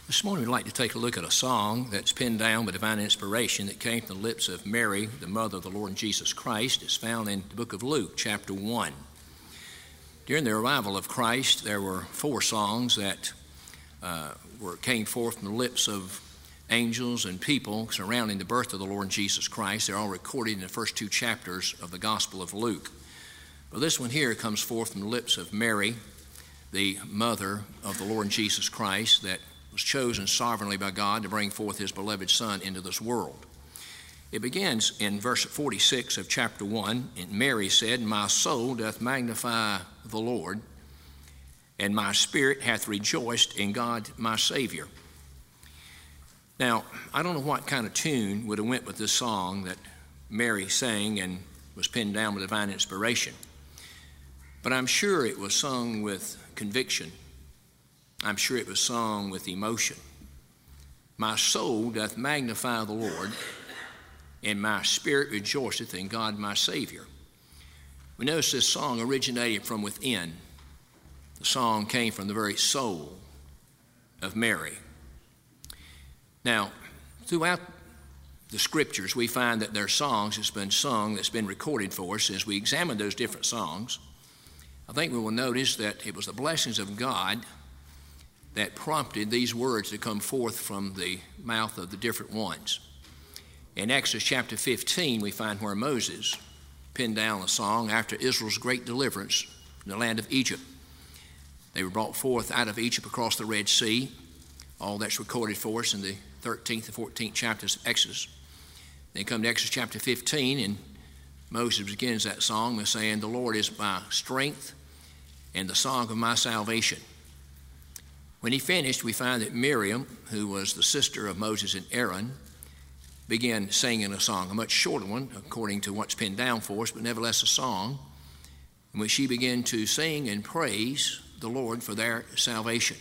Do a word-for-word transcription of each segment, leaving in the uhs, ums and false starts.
This morning we'd like to take a look at a song that's penned down by divine inspiration that came from the lips of Mary, the mother of the Lord Jesus Christ. It's found in the book of Luke, chapter one. During the arrival of Christ, there were four songs that uh, were came forth from the lips of angels and people surrounding the birth of the Lord Jesus Christ. They're all recorded in the first two chapters of the Gospel of Luke. Well, this one here comes forth from the lips of Mary, the mother of the Lord Jesus Christ, that was chosen sovereignly by God to bring forth his beloved Son into this world. It begins in verse forty-six of chapter one, and Mary said, "My soul doth magnify the Lord, and my spirit hath rejoiced in God my Savior." Now, I don't know what kind of tune would have went with this song that Mary sang and was penned down with divine inspiration, but I'm sure it was sung with conviction. I'm sure it was sung with emotion. My soul doth magnify the Lord, and my spirit rejoiceth in God my Savior. We notice this song originated from within. The song came from the very soul of Mary. Now, throughout the scriptures, we find that there are songs that's been sung, that's been recorded for us. As we examine those different songs, I think we will notice that it was the blessings of God that prompted these words to come forth from the mouth of the different ones. In Exodus chapter fifteen, we find where Moses penned down a song after Israel's great deliverance from the land of Egypt. They were brought forth out of Egypt across the Red Sea. All that's recorded for us in the thirteenth and fourteenth chapters of Exodus. Then come to Exodus chapter fifteen, and Moses begins that song by saying, "The Lord is my strength and the song of my salvation." When he finished, we find that Miriam, who was the sister of Moses and Aaron, began singing a song, a much shorter one, according to what's penned down for us, but nevertheless a song, in which she began to sing and praise the Lord for their salvation.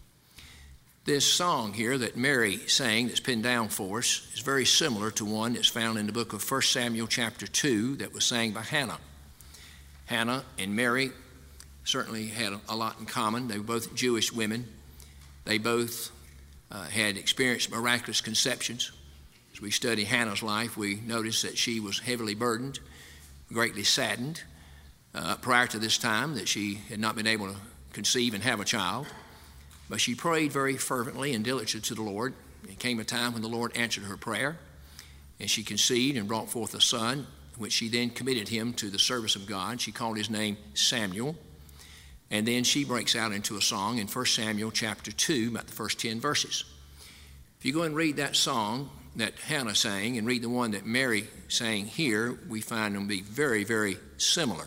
This song here that Mary sang, that's penned down for us, is very similar to one that's found in the book of First Samuel chapter two that was sang by Hannah. Hannah and Mary certainly had a lot in common. They were both Jewish women. They both uh, had experienced miraculous conceptions. As we study Hannah's life, we notice that she was heavily burdened, greatly saddened uh, prior to this time that she had not been able to conceive and have a child. But she prayed very fervently and diligently to the Lord. It came a time when the Lord answered her prayer, and she conceived and brought forth a son, which she then committed him to the service of God. She called his name Samuel. And then she breaks out into a song in First Samuel chapter two, about the first ten verses. If you go and read that song that Hannah sang and read the one that Mary sang here, we find them to be very, very similar.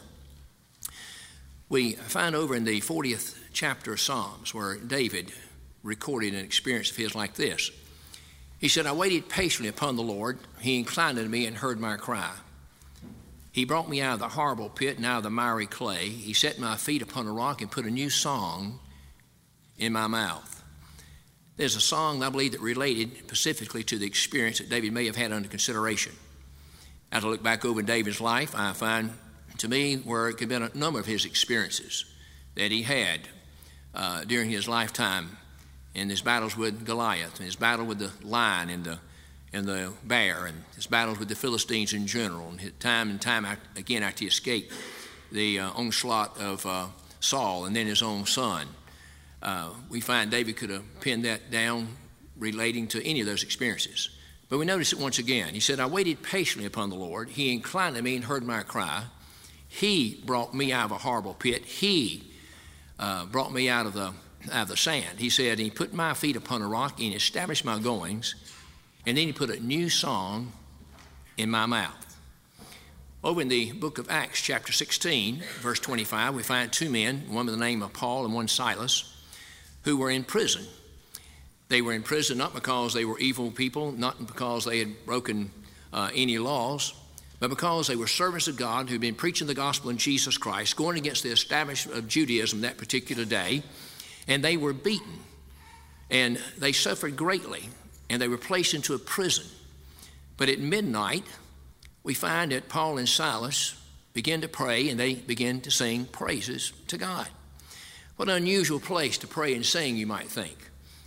We find over in the fortieth chapter of Psalms where David recorded an experience of his like this. He said, "I waited patiently upon the Lord. He inclined to me and heard my cry. He brought me out of the horrible pit and out of the miry clay. He set my feet upon a rock and put a new song in my mouth." There's a song, I believe, that related specifically to the experience that David may have had under consideration. As I look back over David's life, I find, to me, where it could have been a number of his experiences that he had uh, during his lifetime in his battles with Goliath, and his battle with the lion and the and the bear, and his battles with the Philistines in general, and his time and time again after he escaped the uh, onslaught of uh, Saul and then his own son. Uh, we find David could have pinned that down relating to any of those experiences. But we notice it once again. He said, "I waited patiently upon the Lord. He inclined to me and heard my cry. He brought me out of a horrible pit. He uh, brought me out of the out of the sand." He said, "He put my feet upon a rock and established my goings. And then he put a new song in my mouth." Over in the book of Acts, chapter sixteen, verse twenty-five, we find two men, one by the name of Paul and one Silas, who were in prison. They were in prison not because they were evil people, not because they had broken uh, any laws, but because they were servants of God who had been preaching the gospel in Jesus Christ, going against the establishment of Judaism that particular day, and they were beaten, and they suffered greatly. And they were placed into a prison. But at midnight, we find that Paul and Silas began to pray, and they began to sing praises to God. What an unusual place to pray and sing, you might think.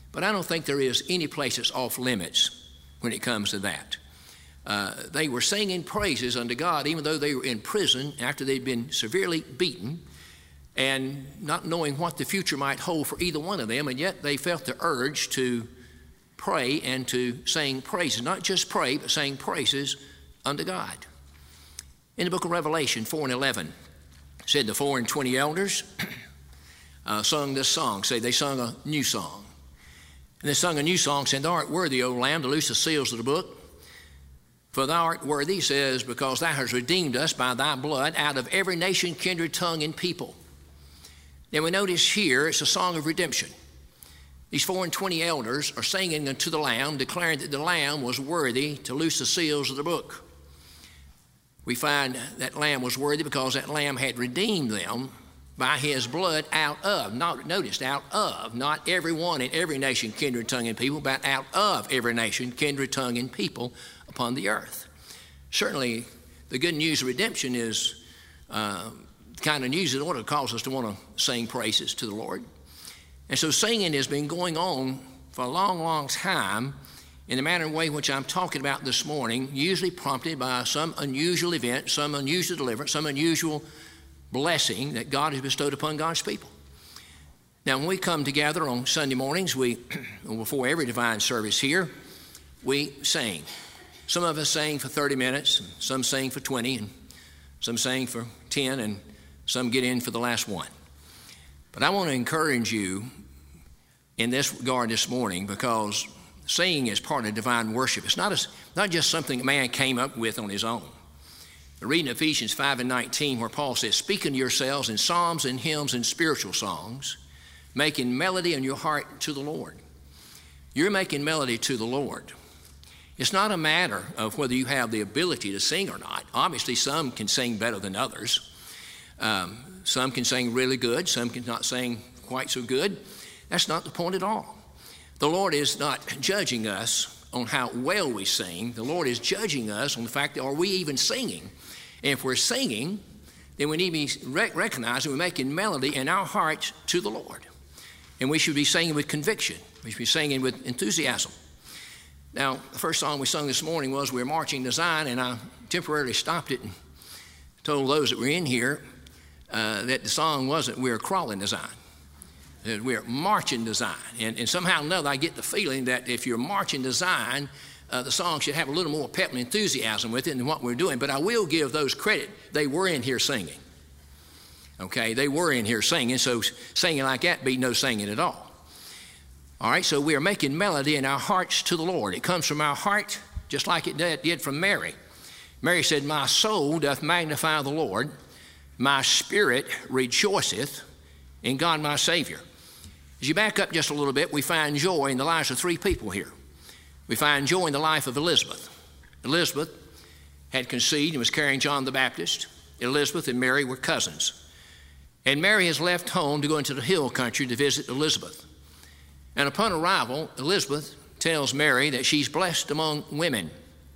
But I don't think there is any place that's off limits when it comes to that. Uh, they were singing praises unto God even though they were in prison after they'd been severely beaten and not knowing what the future might hold for either one of them, and yet they felt the urge to pray and to sing praises. Not just pray, but sing praises unto God. In the book of Revelation four and eleven, it said the four and twenty elders uh, sung this song. Say they sung a new song. And they sung a new song, saying, Thou art worthy, O Lamb, to loose the seals of the book. For thou art worthy, he says, because thou hast redeemed us by thy blood out of every nation, kindred, tongue, and people. Then we notice here it's a song of redemption. These four and twenty elders are singing unto the Lamb, declaring that the Lamb was worthy to loose the seals of the book. We find that Lamb was worthy because that Lamb had redeemed them by his blood out of, not noticed, out of, not everyone in every nation, kindred, tongue, and people, but out of every nation, kindred, tongue, and people upon the earth. Certainly, the good news of redemption is uh, the kind of news that ought to cause us to want to sing praises to the Lord. And so singing has been going on for a long, long time in the manner and way which I'm talking about this morning, usually prompted by some unusual event, some unusual deliverance, some unusual blessing that God has bestowed upon God's people. Now, when we come together on Sunday mornings, we, before every divine service here, we sing. Some of us sing for thirty minutes, some sing for twenty, and some sing for ten, and some get in for the last one. But I want to encourage you in this regard this morning, because singing is part of divine worship. It's not, a, not just something man came up with on his own. We're reading Ephesians five and nineteen, where Paul says, Speak unto yourselves in psalms and hymns and spiritual songs, making melody in your heart to the Lord. You're making melody to the Lord. It's not a matter of whether you have the ability to sing or not. Obviously, some can sing better than others. Um, some can sing really good. Some can not sing quite so good. That's not the point at all. The Lord is not judging us on how well we sing. The Lord is judging us on the fact that are we even singing? And if we're singing, then we need to be rec- recognizing we're making melody in our hearts to the Lord. And we should be singing with conviction. We should be singing with enthusiasm. Now, the first song we sung this morning was We're Marching to Zion, and I temporarily stopped it and told those that were in here uh, that the song wasn't We're Crawling to Zion. That we're marching to Zion. And, and somehow or another, I get the feeling that if you're marching to Zion, uh, the song should have a little more pep and enthusiasm with it than what we're doing. But I will give those credit. They were in here singing. Okay, they were in here singing, so singing like that be no singing at all. All right, so we are making melody in our hearts to the Lord. It comes from our heart, just like it did from Mary. Mary said, My soul doth magnify the Lord. My spirit rejoiceth in God my Savior. As you back up just a little bit, we find joy in the lives of three people here. We find joy in the life of Elizabeth. Elizabeth had conceived and was carrying John the Baptist. Elizabeth and Mary were cousins. And Mary has left home to go into the hill country to visit Elizabeth. And upon arrival, Elizabeth tells Mary that she's blessed among women.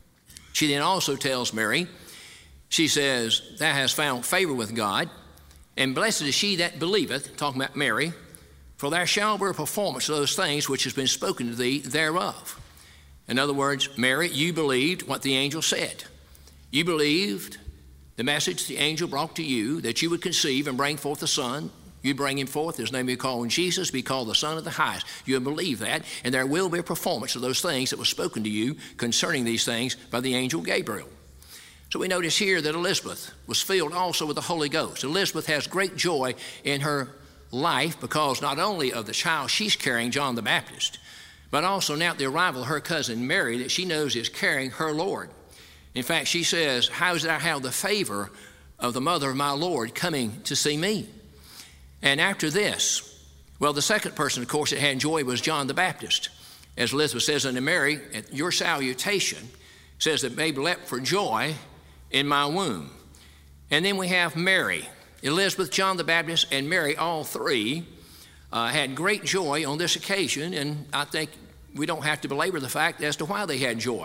She then also tells Mary, she says, Thou hast found favor with God, and blessed is she that believeth, talking about Mary, for there shall be a performance of those things which has been spoken to thee thereof. In other words, Mary, you believed what the angel said. You believed the message the angel brought to you, that you would conceive and bring forth a son. You bring him forth, his name will be called Jesus, be called the Son of the Highest. You believe that, and there will be a performance of those things that were spoken to you concerning these things by the angel Gabriel. So we notice here that Elizabeth was filled also with the Holy Ghost. Elizabeth has great joy in her life because not only of the child she's carrying, John the Baptist, but also now at the arrival of her cousin Mary that she knows is carrying her Lord. In fact, she says, how is it I have the favor of the mother of my Lord coming to see me? And after this, well, the second person, of course, that had joy was John the Baptist. As Elizabeth says unto Mary, at your salutation, says that babe leapt for joy in my womb. And then we have Mary. Elizabeth, John the Baptist, and Mary, all three, uh, had great joy on this occasion, and I think we don't have to belabor the fact as to why they had joy.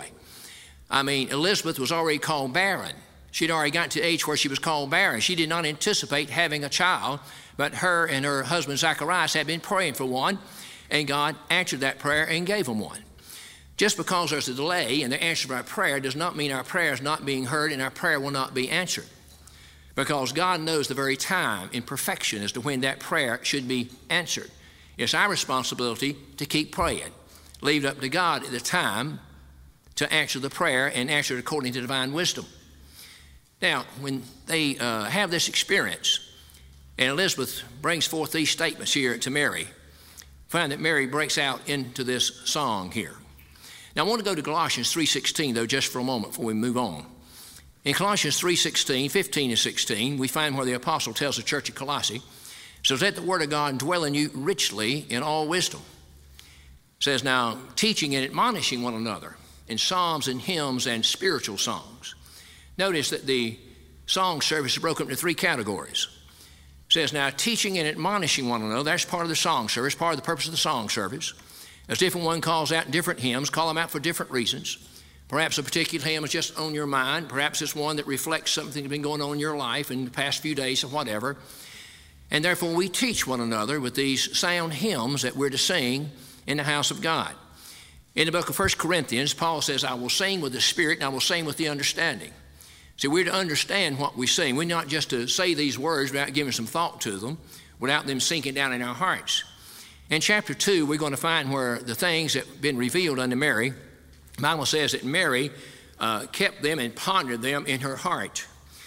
I mean, Elizabeth was already called barren. She'd already gotten to the age where she was called barren. She did not anticipate having a child, but her and her husband Zacharias had been praying for one. and God answered that prayer and gave them one. Just because there's a delay in the answer of our prayer does not mean our prayer is not being heard and our prayer will not be answered. Because God knows the very time in perfection as to when that prayer should be answered. It's our responsibility to keep praying. Leave it up to God at the time to answer the prayer and answer it according to divine wisdom. Now, when they uh, have this experience, and Elizabeth brings forth these statements here to Mary, find that Mary breaks out into this song here. Now, I want to go to Colossians three sixteen, though, just for a moment before we move on. In Colossians three sixteen, fifteen and sixteen, we find where the apostle tells the church at Colossae, says, let the word of God dwell in you richly in all wisdom. It says, now, teaching and admonishing one another in psalms and hymns and spiritual songs. Notice that the song service is broken up into three categories. It says, now, teaching and admonishing one another, that's part of the song service, part of the purpose of the song service. As different one calls out different hymns, call them out for different reasons. Perhaps a particular hymn is just on your mind. Perhaps it's one that reflects something that's been going on in your life in the past few days or whatever. And therefore, we teach one another with these sound hymns that we're to sing in the house of God. In the book of First Corinthians, Paul says, I will sing with the Spirit and I will sing with the understanding. See, we're to understand what we sing. We're not just to say these words without giving some thought to them, without them sinking down in our hearts. In chapter two, we're going to find where the things that have been revealed unto Mary, the Bible says that Mary uh, kept them and pondered them in her heart.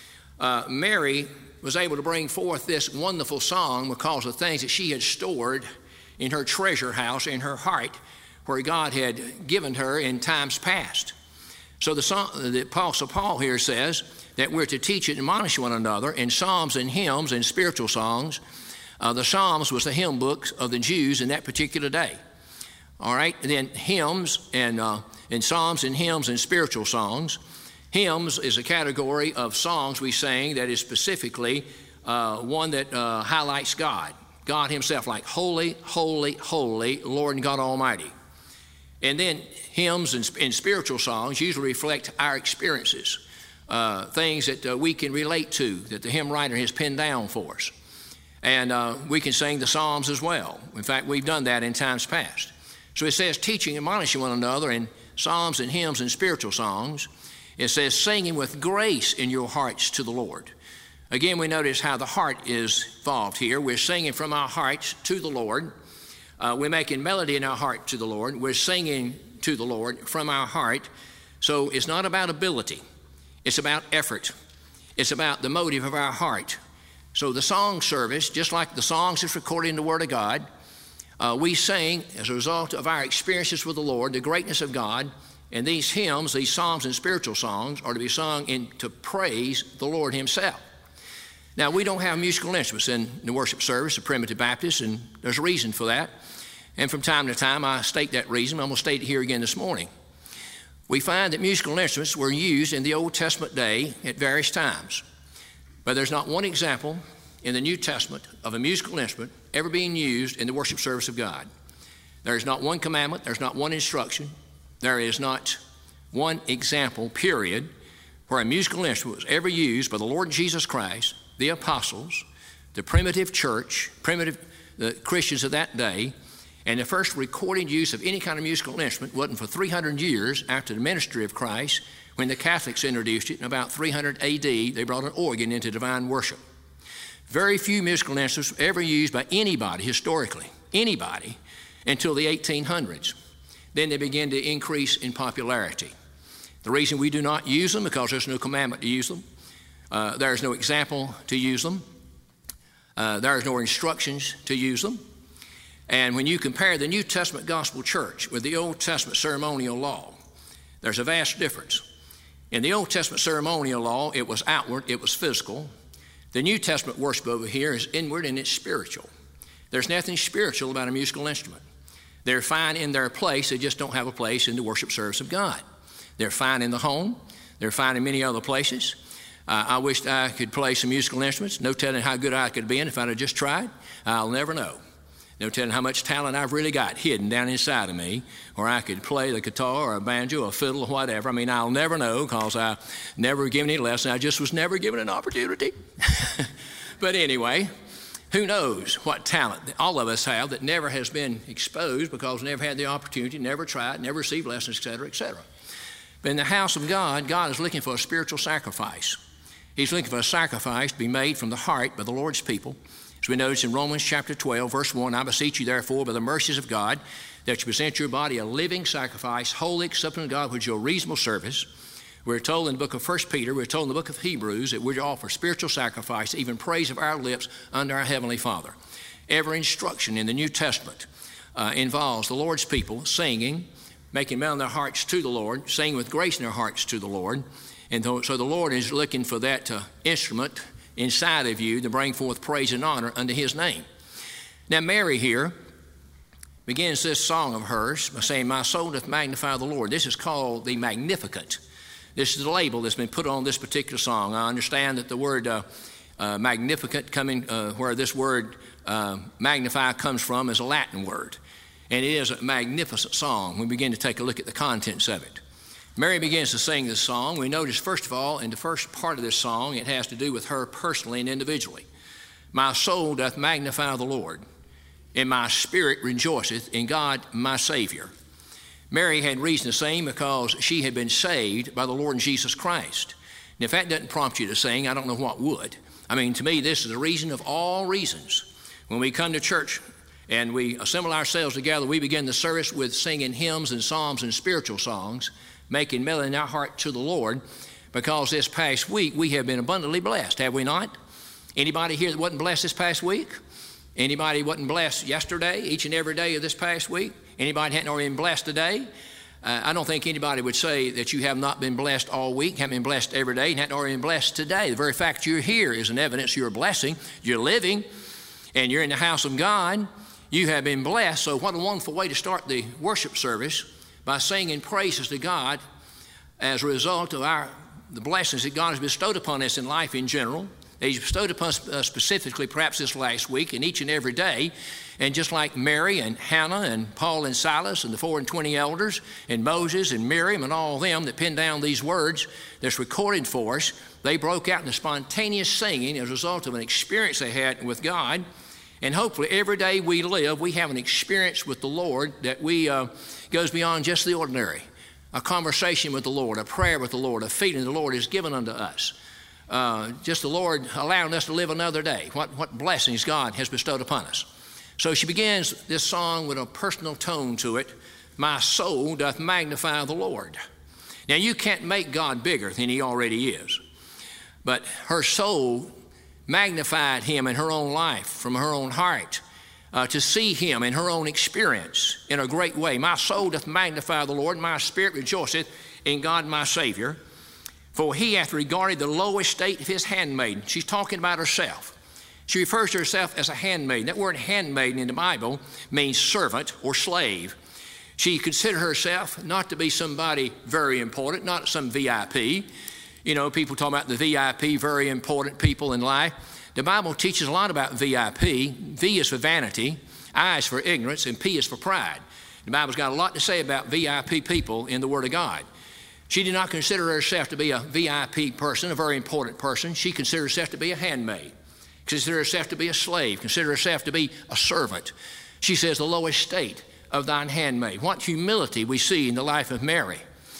Uh, Mary was able to bring forth this wonderful song because of things that she had stored in her treasure house, in her heart, where God had given her in times past. So the, song, the Apostle Paul here says that we're to teach and admonish one another in psalms and hymns and spiritual songs. Uh, the Psalms was the hymn books of the Jews in that particular day. All right, and then hymns and, uh, and psalms and hymns and spiritual songs. Hymns is a category of songs we sing that is specifically uh, one that uh, highlights God. God himself, like holy, holy, holy, Lord and God Almighty. And then hymns and, and spiritual songs usually reflect our experiences, uh, things that uh, we can relate to, that the hymn writer has penned down for us. And uh, we can sing the Psalms as well. In fact, we've done that in times past. So it says teaching and admonishing one another in psalms and hymns and spiritual songs. It says singing with grace in your hearts to the Lord. Again, we notice how the heart is involved here. We're singing from our hearts to the Lord. Uh, we're making melody in our heart to the Lord. We're singing to the Lord from our heart. So it's not about ability. It's about effort. It's about the motive of our heart. So the song service, just like the songs that's recorded in the Word of God, uh, we sing as a result of our experiences with the Lord, the greatness of God, and these hymns, these psalms and spiritual songs are to be sung in to praise the Lord himself. Now, we don't have musical instruments in the worship service of Primitive Baptists, and there's a reason for that. And from time to time, I state that reason. I'm going to state it here again this morning. We find that musical instruments were used in the Old Testament day at various times. But there's not one example in the New Testament of a musical instrument ever being used in the worship service of God. There is not one commandment. There's not one instruction. There is not one example, period, where a musical instrument was ever used by the Lord Jesus Christ, the apostles, the primitive church, primitive the Christians of that day, and the first recorded use of any kind of musical instrument wasn't for three hundred years after the ministry of Christ, when the Catholics introduced it in about three hundred A D. They brought an organ into divine worship. Very few musical instruments were ever used by anybody historically, anybody, until the eighteen hundreds. Then they began to increase in popularity. The reason we do not use them, because there's no commandment to use them. Uh, there's no example to use them. Uh, there's no instructions to use them. And when you compare the New Testament gospel church with the Old Testament ceremonial law, there's a vast difference. In the Old Testament ceremonial law, it was outward, it was physical. The New Testament worship over here is inward and it's spiritual. There's nothing spiritual about a musical instrument. They're fine in their place, they just don't have a place in the worship service of God. They're fine in the home, they're fine in many other places. Uh, I wished I could play some musical instruments. No telling how good I could be if I'd have just tried. I'll never know. No telling how much talent I've really got hidden down inside of me, where I could play the guitar or a banjo or a fiddle or whatever. I mean, I'll never know because I never given any lesson. I just was never given an opportunity. But anyway, Who knows what talent that all of us have that never has been exposed because we never had the opportunity, never tried, never received lessons, et cetera, et cetera. But in the house of God, God is looking for a spiritual sacrifice. He's looking for a sacrifice to be made from the heart by the Lord's people. As we notice in Romans chapter twelve, verse one, I beseech you therefore by the mercies of God that you present your body a living sacrifice, holy, acceptable to God, which is your reasonable service. We're told in the book of First Peter, we're told in the book of Hebrews that we're to offer spiritual sacrifice, even praise of our lips unto our Heavenly Father. Every instruction in the New Testament uh, involves the Lord's people singing, making melody in their hearts to the Lord, singing with grace in their hearts to the Lord. And so the Lord is looking for that uh, instrument inside of you to bring forth praise and honor unto His name. Now Mary here begins this song of hers by saying, my soul doth magnify the Lord. This is called the Magnificat. This is the label that's been put on this particular song. I understand that the word uh, uh, Magnificat, coming uh, where this word uh, magnify comes from, is a Latin word. And it is a magnificent song. We begin to take a look at the contents of it. Mary begins to sing this song. We notice, first of all, in the first part of this song, it has to do with her personally and individually. My soul doth magnify the Lord, and my spirit rejoiceth in God my Savior. Mary had reason to sing because she had been saved by the Lord Jesus Christ. And if that doesn't prompt you to sing, I don't know what would. I mean, to me, this is the reason of all reasons. When we come to church and we assemble ourselves together, we begin the service with singing hymns and psalms and spiritual songs, making melody in our heart to the Lord, because this past week we have been abundantly blessed, have we not? Anybody here that wasn't blessed this past week? Anybody wasn't blessed yesterday, each and every day of this past week? Anybody hadn't already been blessed today? Uh, I don't think anybody would say that you have not been blessed all week, haven't been blessed every day, and hadn't already been blessed today. The very fact you're here is an evidence you're a blessing. You're living, and you're in the house of God. You have been blessed. So what a wonderful way to start the worship service, by singing praises to God as a result of our the blessings that God has bestowed upon us in life in general. He's bestowed upon us uh, specifically perhaps this last week and each and every day. And just like Mary and Hannah and Paul and Silas and the four and twenty elders and Moses and Miriam and all of them that penned down these words that's recorded for us, they broke out into spontaneous singing as a result of an experience they had with God. And hopefully every day we live, we have an experience with the Lord that we uh, goes beyond just the ordinary. A conversation with the Lord, a prayer with the Lord, a feeling the Lord has given unto us. Uh, just the Lord allowing us to live another day. What, what blessings God has bestowed upon us. So she begins this song with a personal tone to it. My soul doth magnify the Lord. Now you can't make God bigger than He already is. But her soul magnified Him in her own life, from her own heart, uh, to see Him in her own experience in a great way. My soul doth magnify the Lord, my spirit rejoiceth in God my Savior. For He hath regarded the low estate of His handmaiden. She's talking about herself. She refers to herself as a handmaiden. That word handmaiden in the Bible means servant or slave. She considered herself not to be somebody very important, not some V I P. You know, people talk about the V I P, very important people in life. The Bible teaches a lot about V I P. V is for vanity, I is for ignorance, and P is for pride. The Bible's got a lot to say about V I P people in the Word of God. She did not consider herself to be a V I P person, a very important person. She considered herself to be a handmaid, considered herself to be a slave, considered herself to be a servant. She says, the low estate of thine handmaid. What humility we see in the life of Mary.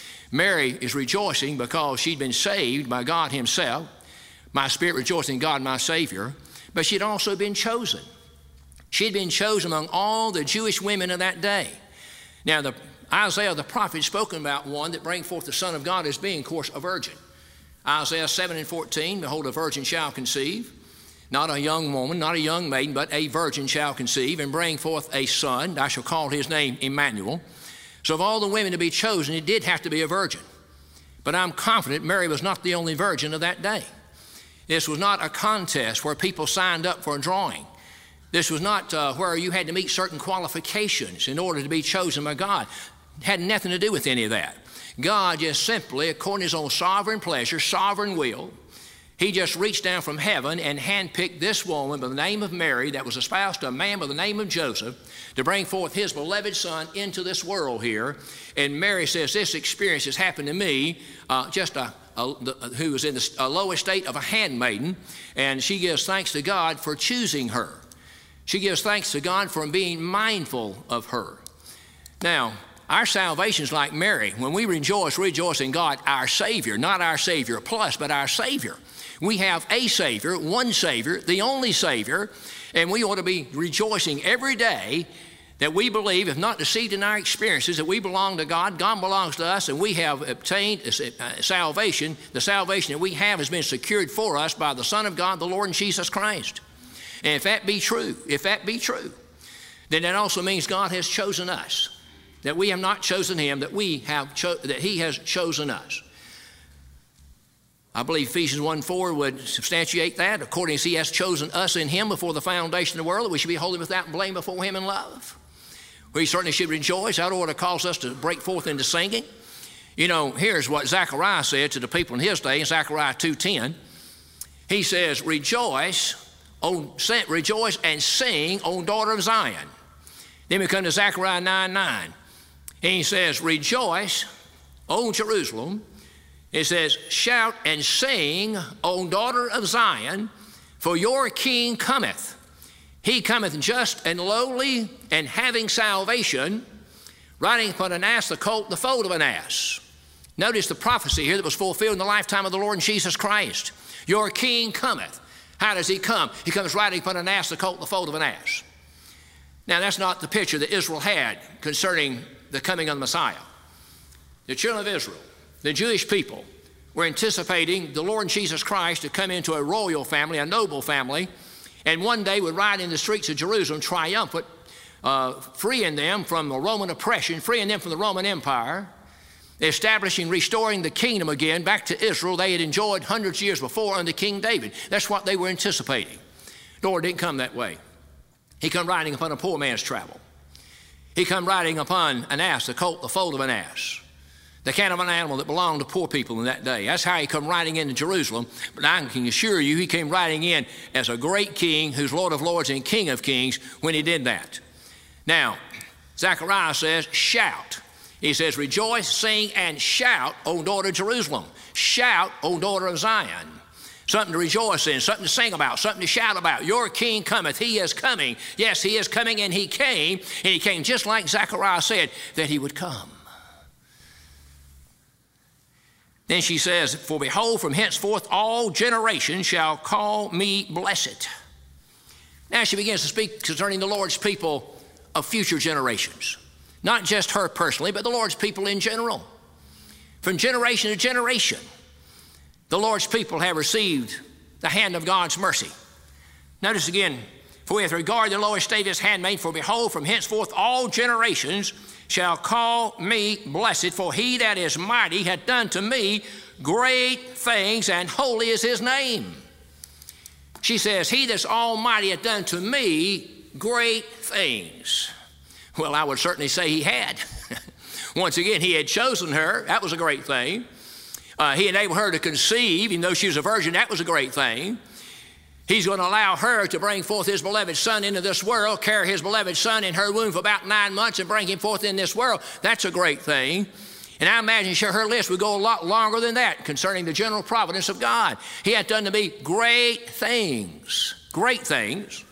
Mary is rejoicing because she'd been saved by God Himself. My spirit rejoiced in God my Savior. But she'd also been chosen. She'd been chosen among all the Jewish women of that day. Now, the Isaiah the prophet spoken about one that bring forth the Son of God as being, of course, a virgin. Isaiah seven and fourteen, behold, a virgin shall conceive. Not a young woman, not a young maiden, but a virgin shall conceive and bring forth a son. I shall call his name Emmanuel. So of all the women to be chosen, it did have to be a virgin. But I'm confident Mary was not the only virgin of that day. This was not a contest where people signed up for a drawing. This was not uh, where you had to meet certain qualifications in order to be chosen by God. It had nothing to do with any of that. God just simply, according to His own sovereign pleasure, sovereign will, He just reached down from heaven and handpicked this woman by the name of Mary that was espoused to a man by the name of Joseph to bring forth His beloved Son into this world here. And Mary says, this experience has happened to me uh, just a a, the, who was in the a low estate of a handmaiden, and she gives thanks to God for choosing her. She gives thanks to God for being mindful of her. Now, our salvation is like Mary. When we rejoice, we rejoice in God, our Savior, not our Savior plus, but our Savior. We have a Savior, one Savior, the only Savior, and we ought to be rejoicing every day that we believe, if not deceived in our experiences, that we belong to God, God belongs to us, and we have obtained salvation. The salvation that we have has been secured for us by the Son of God, the Lord Jesus Christ. And if that be true, if that be true, then that also means God has chosen us. That we have not chosen him, that we have cho- that he has chosen us. I believe Ephesians one four would substantiate that. According as he has chosen us in him before the foundation of the world, that we should be holy without blame before him in love. We certainly should rejoice. That ought to cause us to break forth into singing. You know, here's what Zechariah said to the people in his day in Zechariah two ten. He says, rejoice, O, rejoice and sing, O daughter of Zion. Then we come to Zechariah nine nine. And he says, rejoice, O Jerusalem. It says, shout and sing, O daughter of Zion, for your king cometh. He cometh just and lowly and having salvation, riding upon an ass, the colt, the foal of an ass. Notice the prophecy here that was fulfilled in the lifetime of the Lord Jesus Christ. Your king cometh. How does he come? He comes riding upon an ass, the colt, the foal of an ass. Now, that's not the picture that Israel had concerning the coming of the Messiah. The children of Israel, the Jewish people, were anticipating the Lord Jesus Christ to come into a royal family, a noble family, and one day would ride in the streets of Jerusalem triumphant, uh, freeing them from the Roman oppression, freeing them from the Roman Empire, establishing, restoring the kingdom again back to Israel they had enjoyed hundreds of years before under King David. That's what they were anticipating. The Lord didn't come that way. He come riding upon a poor man's travel. He come riding upon an ass, the colt, the foal of an ass, the kind of an animal that belonged to poor people in that day. That's how he come riding into Jerusalem. But I can assure you, he came riding in as a great king who's Lord of lords and King of kings when he did that. Now, Zechariah says, shout. He says, rejoice, sing, and shout, O daughter of Jerusalem. Shout, O daughter of Zion. Something to rejoice in, something to sing about, something to shout about. Your king cometh, he is coming. Yes, he is coming, and he came. And he came just like Zechariah said that he would come. Then she says, for behold, from henceforth all generations shall call me blessed. Now she begins to speak concerning the Lord's people of future generations. Not just her personally, but the Lord's people in general. From generation to generation, the Lord's people have received the hand of God's mercy. Notice again, for with regard to the low estate of his handmaid, for behold, from henceforth all generations shall call me blessed, for he that is mighty hath done to me great things, and holy is his name. She says, he that's almighty hath done to me great things. Well, I would certainly say he had. Once again, he had chosen her. That was a great thing. Uh, he enabled her to conceive, even though she was a virgin. That was a great thing. He's going to allow her to bring forth his beloved son into this world, carry his beloved son in her womb for about nine months and bring him forth in this world. That's a great thing. And I imagine sure her list would go a lot longer than that concerning the general providence of God. He had done to me great things, great things.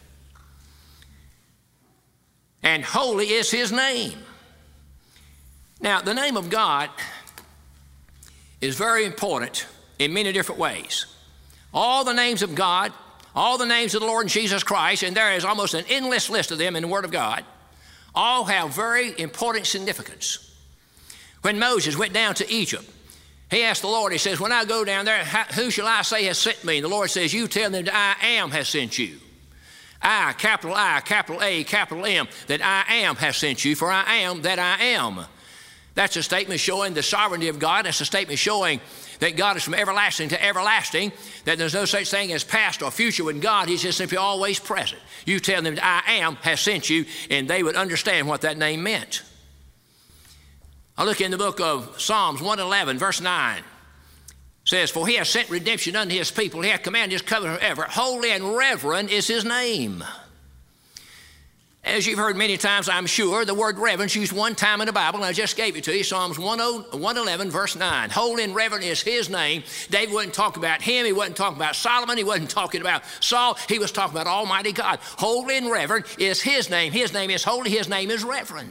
And holy is his name. Now, the name of God is very important in many different ways. All the names of God, all the names of the Lord Jesus Christ, and there is almost an endless list of them in the Word of God, all have very important significance. When Moses went down to Egypt, he asked the Lord, he says, when I go down there, who shall I say has sent me? And the Lord says, you tell them that I am has sent you. I, capital I, capital A, capital M, that I am has sent you, for I am that I am. That's a statement showing the sovereignty of God. That's a statement showing that God is from everlasting to everlasting, that there's no such thing as past or future with God. He's just simply always present. You tell them that I am has sent you, and they would understand what that name meant. I look in the book of Psalms one eleven, verse nine. It says, for he has sent redemption unto his people. He hath commanded his covenant forever. Holy and reverend is his name. As you've heard many times, I'm sure, the word reverence used one time in the Bible, and I just gave it to you, Psalms one eleven, verse nine. Holy and reverent is his name. David wasn't talking about him. He wasn't talking about Solomon. He wasn't talking about Saul. He was talking about Almighty God. Holy and reverent is his name. His name is holy. His name is reverend.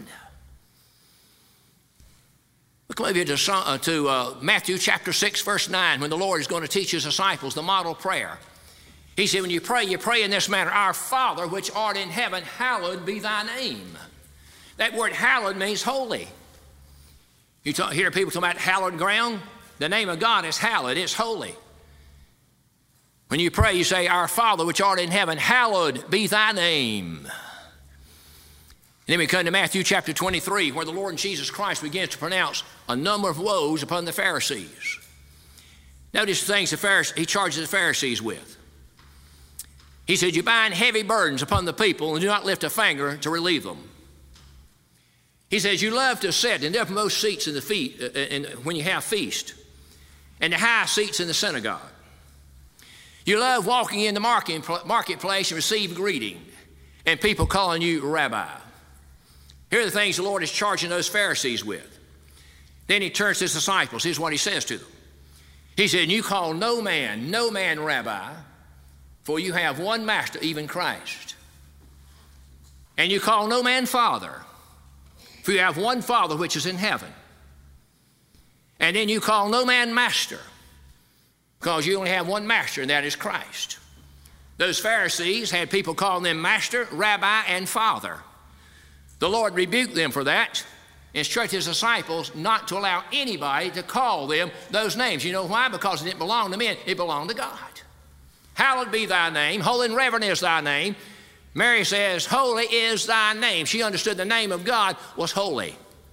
Look over here to, uh, to uh, Matthew chapter six, verse nine, when the Lord is going to teach his disciples the model prayer. He said, when you pray, you pray in this manner, Our Father which art in heaven, hallowed be thy name. That word hallowed means holy. You talk, hear people talking about hallowed ground. The name of God is hallowed. It's holy. When you pray, you say, Our Father which art in heaven, hallowed be thy name. And then we come to Matthew chapter twenty-three, where the Lord Jesus Christ begins to pronounce a number of woes upon the Pharisees. Notice the things the Pharisees, he charges the Pharisees with. He said, you bind heavy burdens upon the people and do not lift a finger to relieve them. He says, you love to sit in the uppermost seats in the feet, uh, in, when you have feast, and the high seats in the synagogue. You love walking in the market, marketplace and receive greeting, and people calling you rabbi. Here are the things the Lord is charging those Pharisees with. Then he turns to his disciples. Here's what he says to them. He said, you call no man, no man rabbi, for you have one master, even Christ. And you call no man father, for you have one Father which is in heaven. And then you call no man master, because you only have one master, and that is Christ. Those Pharisees had people calling them master, rabbi, and father. The Lord rebuked them for that, instructed his disciples not to allow anybody to call them those names. You know why? Because it didn't belong to men, it belonged to God. Hallowed be thy name. Holy and reverend is thy name. Mary says, holy is thy name. She understood the name of God was holy.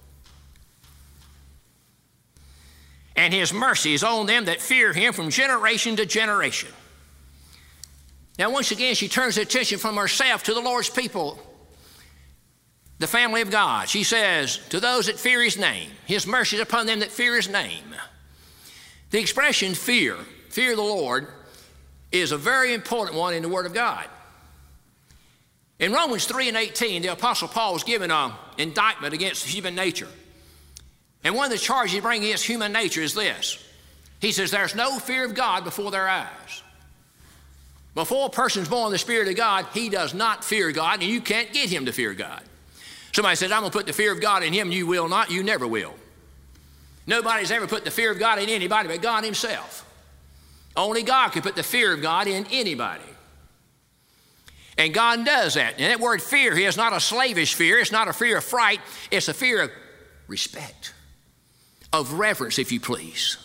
And his mercy is on them that fear him from generation to generation. Now, once again, she turns her attention from herself to the Lord's people, the family of God. She says, to those that fear his name, his mercy is upon them that fear his name. The expression fear, fear the Lord, is a very important one in the Word of God. In Romans three and eighteen, the Apostle Paul was given an indictment against human nature. And one of the charges he brings against human nature is this. He says, there's no fear of God before their eyes. Before a person's born in the Spirit of God, he does not fear God, and you can't get him to fear God. Somebody says, I'm going to put the fear of God in him. You will not. You never will. Nobody's ever put the fear of God in anybody but God himself. Only God can put the fear of God in anybody. And God does that. And that word fear here is not a slavish fear. It's not a fear of fright. It's a fear of respect, of reverence, if you please.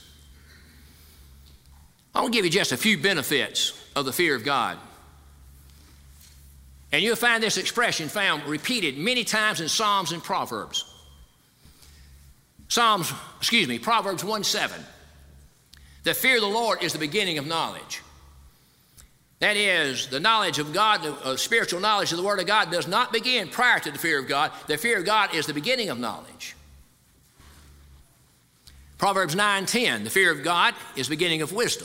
I want to give you just a few benefits of the fear of God. And you'll find this expression found repeated many times in Psalms and Proverbs. Psalms, excuse me, Proverbs one seven. The fear of the Lord is the beginning of knowledge. That is, the knowledge of God, the uh, spiritual knowledge of the Word of God does not begin prior to the fear of God. The fear of God is the beginning of knowledge. Proverbs nine ten, the fear of God is the beginning of wisdom.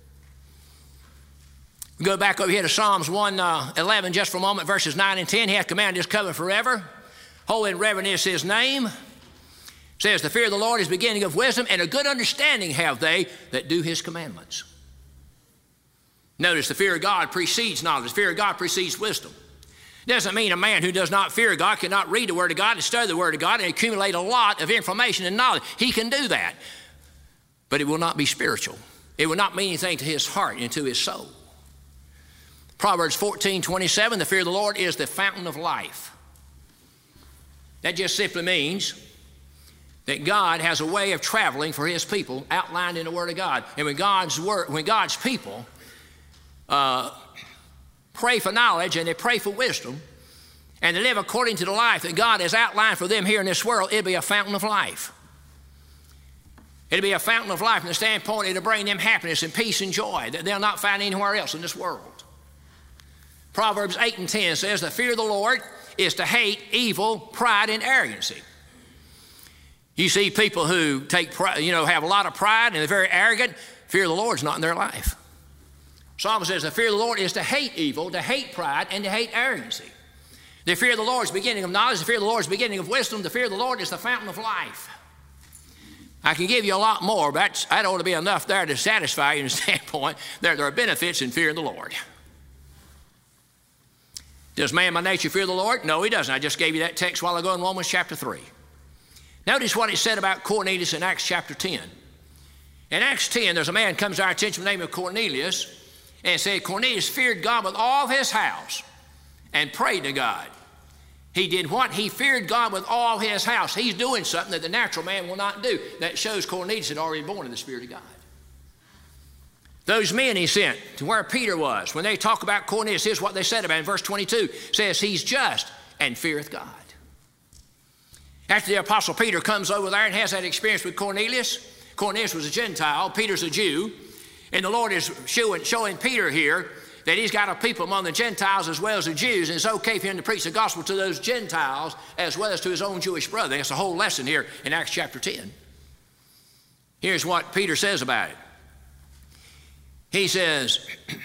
We go back over here to Psalms one eleven just for a moment, verses nine and ten. He hath commanded his covenant forever. Holy and reverend is his name. It says, the fear of the Lord is the beginning of wisdom, and a good understanding have they that do his commandments. Notice the fear of God precedes knowledge. The fear of God precedes wisdom. It doesn't mean a man who does not fear God cannot read the Word of God and study the Word of God and accumulate a lot of information and knowledge. He can do that. But it will not be spiritual. It will not mean anything to his heart and to his soul. Proverbs fourteen twenty-seven, the fear of the Lord is the fountain of life. That just simply means that God has a way of traveling for his people outlined in the Word of God. And when God's word, when God's people uh, pray for knowledge and they pray for wisdom and they live according to the life that God has outlined for them here in this world, it'll be a fountain of life. It'll be a fountain of life from the standpoint it'll bring them happiness and peace and joy that they'll not find anywhere else in this world. Proverbs eight and ten says, the fear of the Lord is to hate evil, pride, and arrogancy. You see people who take pride, you know, have a lot of pride and they're very arrogant. Fear of the Lord is not in their life. Psalm says the fear of the Lord is to hate evil, to hate pride, and to hate arrogancy. The fear of the Lord is the beginning of knowledge. The fear of the Lord is the beginning of wisdom. The fear of the Lord is the fountain of life. I can give you a lot more, but that ought to be enough there to satisfy you in the standpoint that there are benefits in fearing the Lord. Does man by nature fear the Lord? No, he doesn't. I just gave you that text a while ago in Romans chapter three. Notice what it said about Cornelius in Acts chapter ten. In Acts ten, there's a man comes to our attention by the name of Cornelius, and it said Cornelius feared God with all his house and prayed to God. He did what? He feared God with all his house. He's doing something that the natural man will not do. That shows Cornelius had already been born in the Spirit of God. Those men he sent to where Peter was, when they talk about Cornelius, here's what they said about him. Verse twenty-two says, he's just and feareth God. After the Apostle Peter comes over there and has that experience with Cornelius, Cornelius was a Gentile, Peter's a Jew, and the Lord is showing, showing Peter here that he's got a people among the Gentiles as well as the Jews, and it's okay for him to preach the gospel to those Gentiles as well as to his own Jewish brother. That's the whole lesson here in Acts chapter ten. Here's what Peter says about it. He says,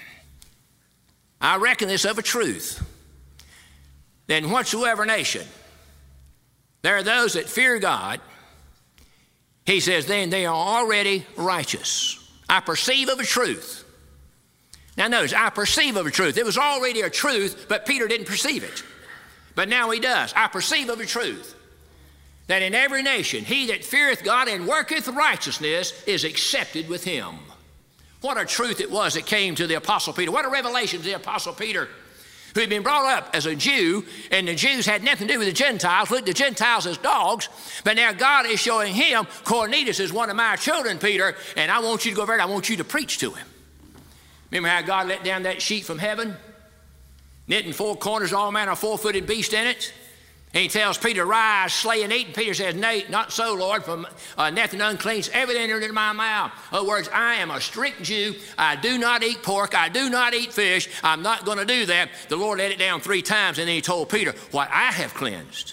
I reckon this of a truth, that in whatsoever nation there are those that fear God, he says, then they are already righteous. I perceive of a truth. Now notice, I perceive of a truth. It was already a truth, but Peter didn't perceive it. But now he does. I perceive of a truth, that in every nation he that feareth God and worketh righteousness is accepted with him. What a truth it was that came to the Apostle Peter. What a revelation to the Apostle Peter, who had been brought up as a Jew, and the Jews had nothing to do with the Gentiles, looked at the Gentiles as dogs, but now God is showing him, Cornelius is one of my children, Peter, and I want you to go over there and I want you to preach to him. Remember how God let down that sheet from heaven, knit in four corners, all manner of four-footed beast in it? And he tells Peter, rise, slay and eat. And Peter says, nay, not so, Lord, for uh, nothing unclean is ever entered into my mouth. In other words, I am a strict Jew. I do not eat pork. I do not eat fish. I'm not going to do that. The Lord let it down three times, and then he told Peter, what I have cleansed,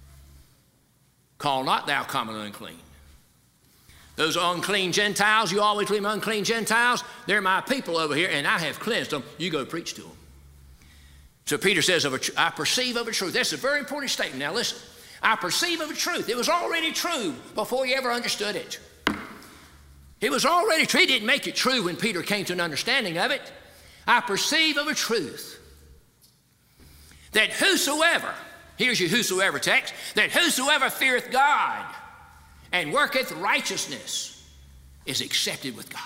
call not thou common unclean. Those unclean Gentiles, you always leave them unclean Gentiles. They're my people over here, and I have cleansed them. You go preach to them. So Peter says, of a tr- I perceive of a truth. That's a very important statement. Now listen. I perceive of a truth. It was already true before you ever understood it. It was already true. He didn't make it true when Peter came to an understanding of it. I perceive of a truth that whosoever, here's your whosoever text, that whosoever feareth God and worketh righteousness is accepted with God.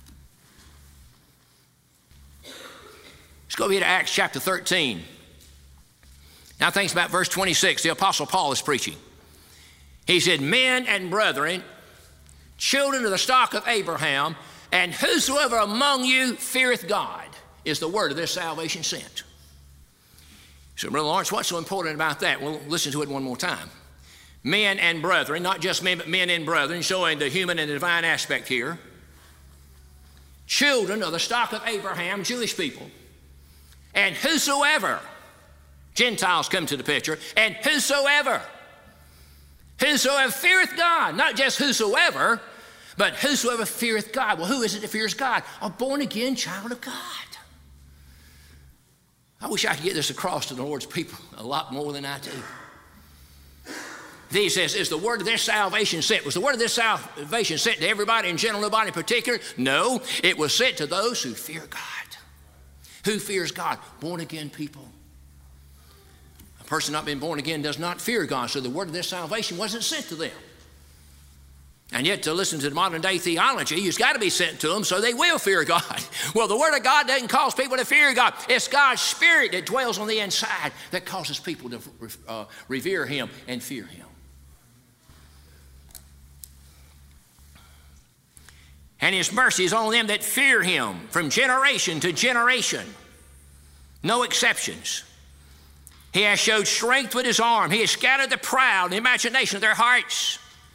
Let's go here to Acts chapter thirteen. Now think about verse twenty-six. The Apostle Paul is preaching. He said, men and brethren, children of the stock of Abraham, and whosoever among you feareth God, is the word of this salvation sent. So, Brother Lawrence, what's so important about that? Well, listen to it one more time. Men and brethren, not just men, but men and brethren, showing the human and the divine aspect here. Children of the stock of Abraham, Jewish people. And whosoever, Gentiles come to the picture, and whosoever, whosoever feareth God, not just whosoever, but whosoever feareth God. Well, who is it that fears God? A born-again child of God. I wish I could get this across to the Lord's people a lot more than I do. He says, is the word of this salvation sent? Was the word of this salvation sent to everybody in general, nobody in particular? No, it was sent to those who fear God. Who fears God? Born-again people. A person not being born again does not fear God, so the word of this salvation wasn't sent to them. And yet to listen to the modern day theology, it's got to be sent to them so they will fear God. Well, the word of God doesn't cause people to fear God. It's God's Spirit that dwells on the inside that causes people to uh, revere him and fear him. And his mercy is on them that fear him from generation to generation. No exceptions. He has showed strength with his arm. He has scattered the proud in the imagination of their hearts.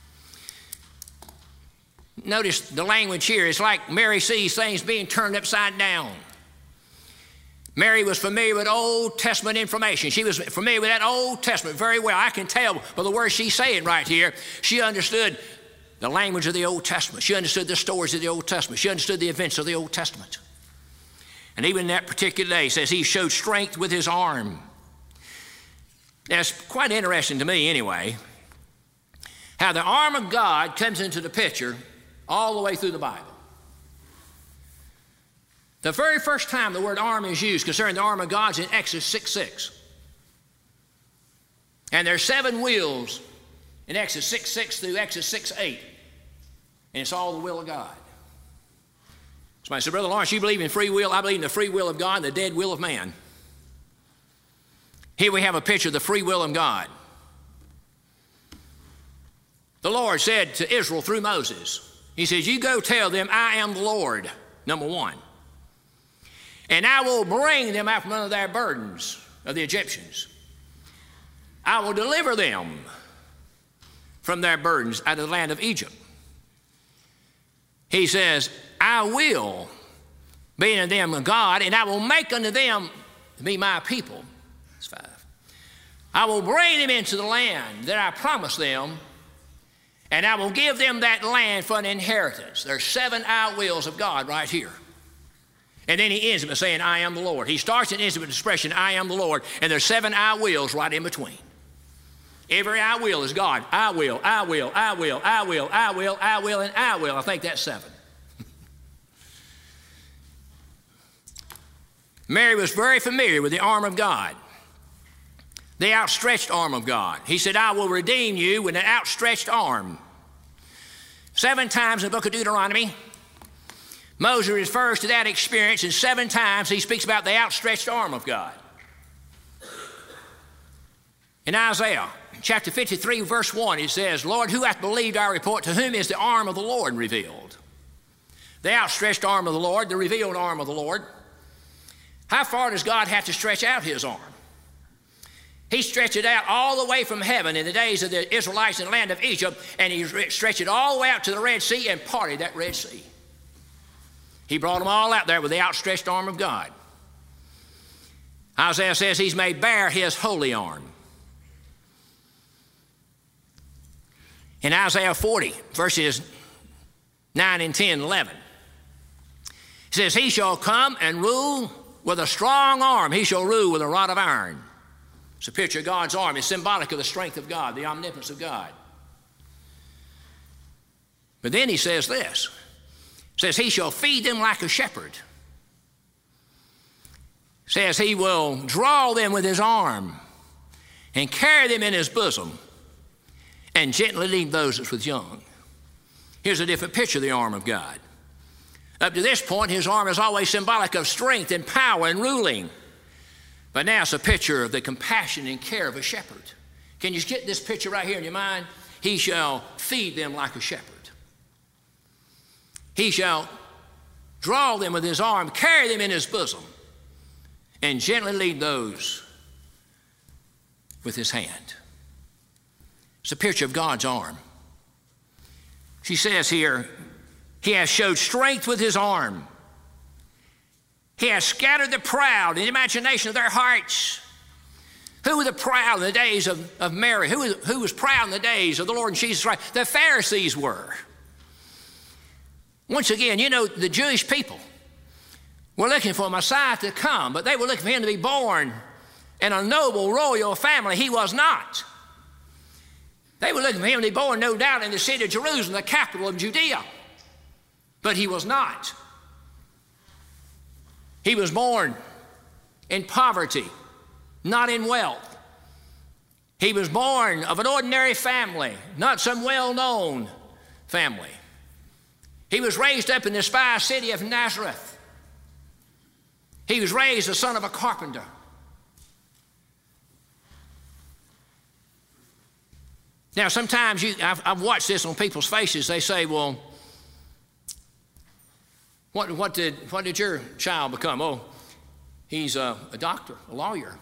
Notice the language here. It's like Mary sees things being turned upside down. Mary was familiar with Old Testament information. She was familiar with that Old Testament very well. I can tell by the words she's saying right here. She understood the language of the Old Testament. She understood the stories of the Old Testament. She understood the events of the Old Testament. And even in that particular day, it says he showed strength with his arm. Now, it's quite interesting to me anyway, how the arm of God comes into the picture all the way through the Bible. The very first time the word arm is used concerning the arm of God is in Exodus six six. And there's seven wheels in Exodus six six through Exodus six eight. And it's all the will of God. Somebody said, Brother Lawrence, you believe in free will? I believe in the free will of God and the dead will of man. Here we have a picture of the free will of God. The Lord said to Israel through Moses, he says, you go tell them I am the Lord, number one. And I will bring them out from under their burdens of the Egyptians. I will deliver them from their burdens out of the land of Egypt. He says, I will be unto them a God, and I will make unto them to be my people. That's five. I will bring them into the land that I promised them, and I will give them that land for an inheritance. There's seven I wills of God right here. And then he ends it by saying, I am the Lord. He starts and ends it with the expression, I am the Lord, and there's seven I wills right in between. Every I will is God. I will, I will, I will, I will, I will, I will, and I will. I think that's seven. Mary was very familiar with the arm of God, the outstretched arm of God. He said, I will redeem you with an outstretched arm. Seven times in the book of Deuteronomy, Moses refers to that experience, and seven times he speaks about the outstretched arm of God. In Isaiah chapter fifty-three, verse one, it says, Lord, who hath believed our report? To whom is the arm of the Lord revealed? The outstretched arm of the Lord, the revealed arm of the Lord. How far does God have to stretch out his arm? He stretched it out all the way from heaven in the days of the Israelites in the land of Egypt, and he stretched it all the way out to the Red Sea and parted that Red Sea. He brought them all out there with the outstretched arm of God. Isaiah says he's made bare his holy arm. In Isaiah forty, verses nine and ten, eleven, he says, he shall come and rule with a strong arm. He shall rule with a rod of iron. It's a picture of God's arm. It's symbolic of the strength of God, the omnipotence of God. But then he says this. Says he shall feed them like a shepherd. Says he will draw them with his arm and carry them in his bosom and gently lead those that's with young. Here's a different picture of the arm of God. Up to this point, his arm is always symbolic of strength and power and ruling. But now it's a picture of the compassion and care of a shepherd. Can you get this picture right here in your mind? He shall feed them like a shepherd. He shall draw them with his arm, carry them in his bosom, and gently lead those with his hand. It's a picture of God's arm. She says here, he has showed strength with his arm. He has scattered the proud in the imagination of their hearts. Who were the proud in the days of, of Mary? Who was, who was proud in the days of the Lord Jesus Christ? The Pharisees were. Once again, you know, the Jewish people were looking for a Messiah to come, but they were looking for him to be born in a noble royal family. He was not. They were looking for him to be born, no doubt, in the city of Jerusalem, the capital of Judea. But he was not. He was born in poverty, not in wealth. He was born of an ordinary family, not some well-known family. He was raised up in the despised city of Nazareth. He was raised the son of a carpenter. Now, sometimes you, I've, I've watched this on people's faces. They say, well, what, what, did, what did your child become? Oh, he's a, a doctor, a lawyer.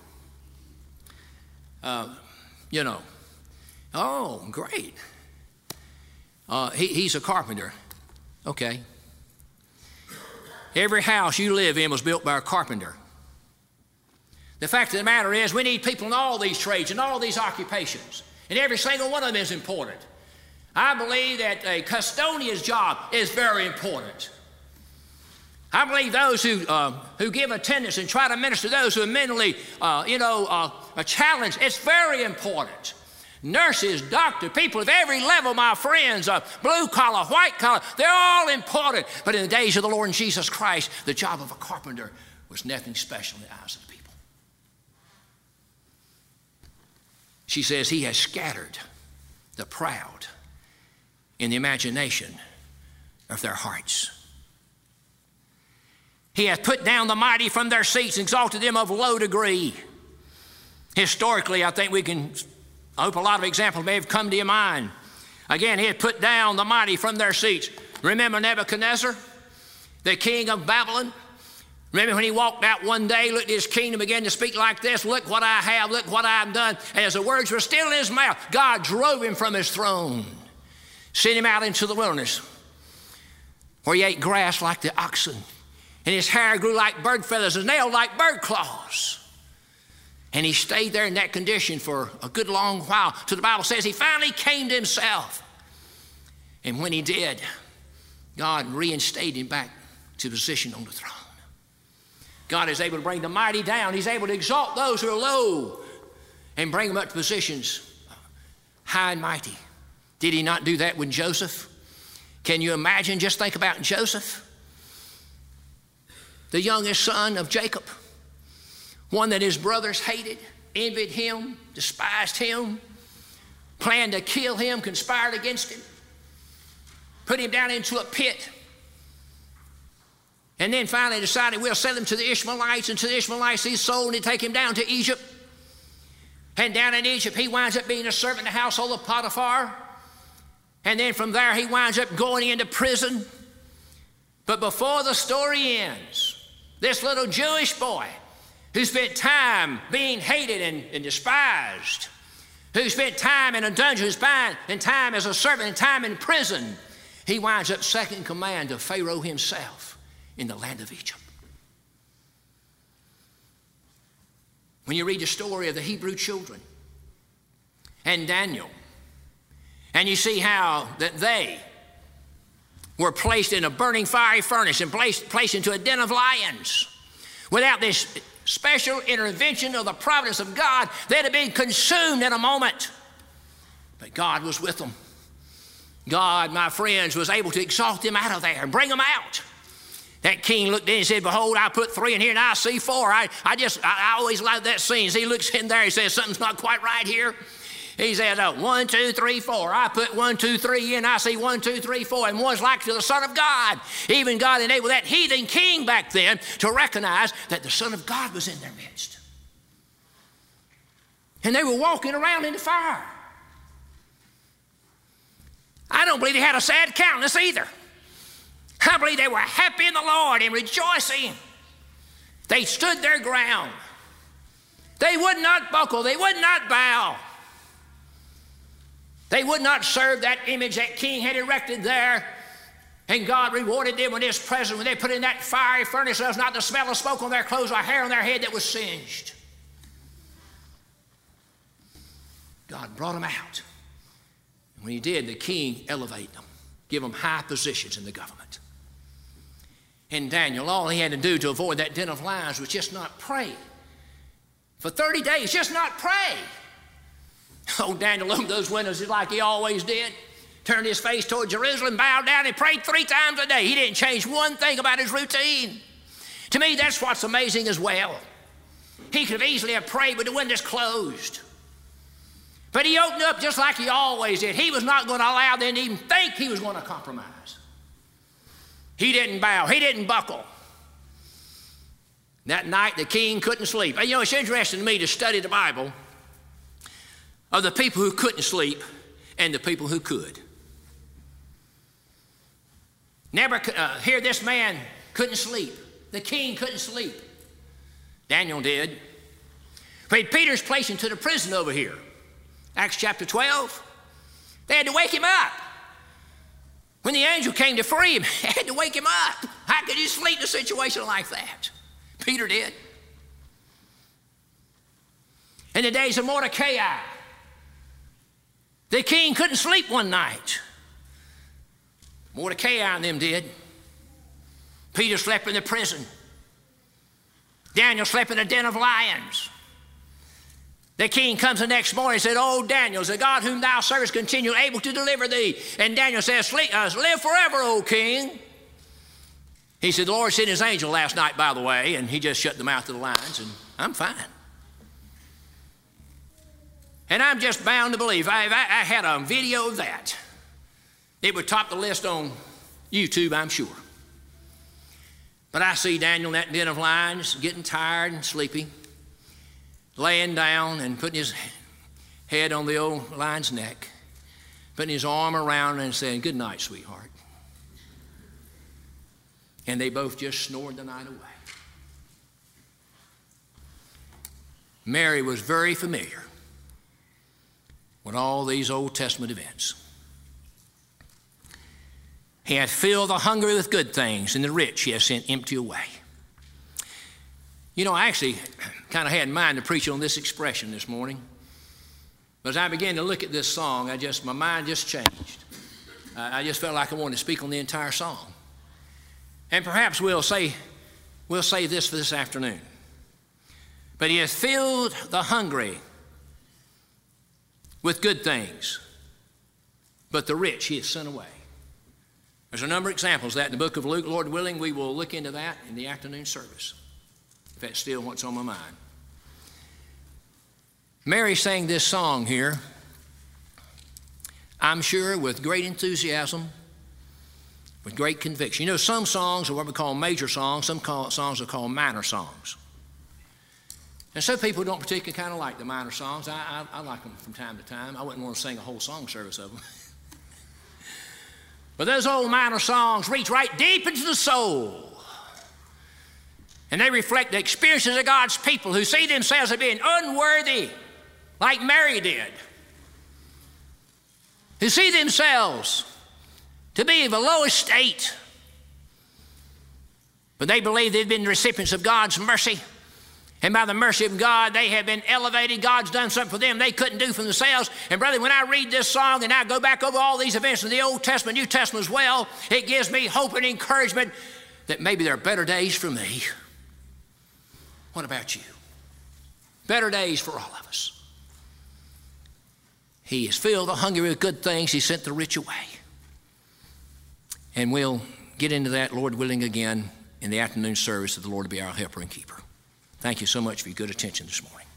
Uh, you know, oh, great. Uh, he, he's a carpenter. Okay. Every house you live in was built by a carpenter. The fact of the matter is we need people in all these trades and all these occupations, and every single one of them is important. I believe that a custodian's job is very important. I believe those who, uh, who give attendance and try to minister to those who are mentally, uh, you know, uh, challenged, it's very important. Nurses, doctors, people of every level, my friends, uh, blue collar, white collar, they're all important. But in the days of the Lord Jesus Christ, the job of a carpenter was nothing special in the eyes of the people. She says, he has scattered the proud in the imagination of their hearts. He hath put down the mighty from their seats, exalted them of low degree. Historically, I think we can, I hope a lot of examples may have come to your mind. Again, he had put down the mighty from their seats. Remember Nebuchadnezzar, the king of Babylon? Remember when he walked out one day, looked at his kingdom, began to speak like this, look what I have, look what I've done. And as the words were still in his mouth, God drove him from his throne, sent him out into the wilderness, where he ate grass like the oxen. And his hair grew like bird feathers, his nails like bird claws. And he stayed there in that condition for a good long while, till the Bible says he finally came to himself. And when he did, God reinstated him back to position on the throne. God is able to bring the mighty down. He's able to exalt those who are low and bring them up to positions high and mighty. Did he not do that with Joseph? Can you imagine? Just think about Joseph, the youngest son of Jacob, one that his brothers hated, envied him, despised him, planned to kill him, conspired against him, put him down into a pit, and then finally decided, we'll sell him to the Ishmaelites, and to the Ishmaelites he's sold, and they take him down to Egypt. And down in Egypt, he winds up being a servant in the household of Potiphar. And then from there, he winds up going into prison. But before the story ends, this little Jewish boy who spent time being hated and, and despised, who spent time in a dungeon, and time as a servant, and time in prison, he winds up second in command of Pharaoh himself in the land of Egypt. When you read the story of the Hebrew children and Daniel, and you see how that they were placed in a burning fiery furnace and placed, placed into a den of lions, without this special intervention of the providence of God, they'd have been consumed in a moment. But God was with them. God, my friends, was able to exalt them out of there and bring them out. That king looked in and said, behold, I put three in here and I see four. I, I just, I, I always love that scene. As he looks in there, he says, something's not quite right here. He said, oh, one, two, three, four. I put one, two, three in. I see one, two, three, four. And one's like to the Son of God. Even God enabled that heathen king back then to recognize that the Son of God was in their midst. And they were walking around in the fire. I don't believe they had a sad countenance either. I believe they were happy in the Lord and rejoicing. They stood their ground. They would not buckle. They would not bow. They would not serve that image that king had erected there. And God rewarded them with his presence when they put in that fiery furnace. There was not the smell of smoke on their clothes or hair on their head that was singed. God brought them out. And when he did, the king elevated them, give them high positions in the government. And Daniel, all he had to do to avoid that den of lions was just not pray. For thirty days, just not pray. Oh, Daniel opened those windows just like he always did, turned his face toward Jerusalem, bowed down, and prayed three times a day. He didn't change one thing about his routine. To me, that's what's amazing as well. He could easily have prayed with the windows closed. But he opened up just like he always did. He was not going to allow them to even think he was going to compromise. He didn't bow. He didn't buckle. That night, the king couldn't sleep. You know, it's interesting to me to study the Bible of the people who couldn't sleep and the people who could. Never uh, hear this man couldn't sleep. The king couldn't sleep. Daniel did. But Peter's placed into the prison over here. Acts chapter twelve. They had to wake him up. When the angel came to free him, they had to wake him up. How could you sleep in a situation like that? Peter did. In the days of Mordecai, the king couldn't sleep one night. Mordecai and them did. Peter slept in the prison. Daniel slept in a den of lions. The king comes the next morning and said, "Oh, Daniel, is the God whom thou servest continue able to deliver thee?" And Daniel says, "Sleep, uh, live forever, O king." He said, "The Lord sent his angel last night, by the way, and he just shut the mouth of the lions, and I'm fine." And I'm just bound to believe, I, I, I had a video of that. It would top the list on YouTube, I'm sure. But I see Daniel in that den of lions, getting tired and sleepy, laying down and putting his head on the old lion's neck, putting his arm around her and saying, "Good night, sweetheart." And they both just snored the night away. Mary was very familiar with all these Old Testament events. He hath filled the hungry with good things, and the rich he has sent empty away. You know, I actually kind of had in mind to preach on this expression this morning. But as I began to look at this song, I just, my mind just changed. Uh, I just felt like I wanted to speak on the entire song. And perhaps we'll say, we'll say this for this afternoon. But he hath filled the hungry with good things, but the rich he hath sent away. There's a number of examples of that in the book of Luke. Lord willing, we will look into that in the afternoon service, if that's still what's on my mind. Mary sang this song here, I'm sure with great enthusiasm, with great conviction. You know, some songs are what we call major songs, some call, songs are called minor songs. And some people don't particularly kind of like the minor songs. I, I, I like them from time to time. I wouldn't want to sing a whole song service of them. But those old minor songs reach right deep into the soul. And they reflect the experiences of God's people who see themselves as being unworthy, like Mary did. Who see themselves to be of a low estate. But they believe they've been recipients of God's mercy. And by the mercy of God, they have been elevated. God's done something for them they couldn't do for themselves. And brother, when I read this song and I go back over all these events in the Old Testament, New Testament as well, it gives me hope and encouragement that maybe there are better days for me. What about you? Better days for all of us. He has filled the hungry with good things. He sent the rich away. And we'll get into that, Lord willing, again in the afternoon service, that the Lord will be our helper and keeper. Thank you so much for your good attention this morning.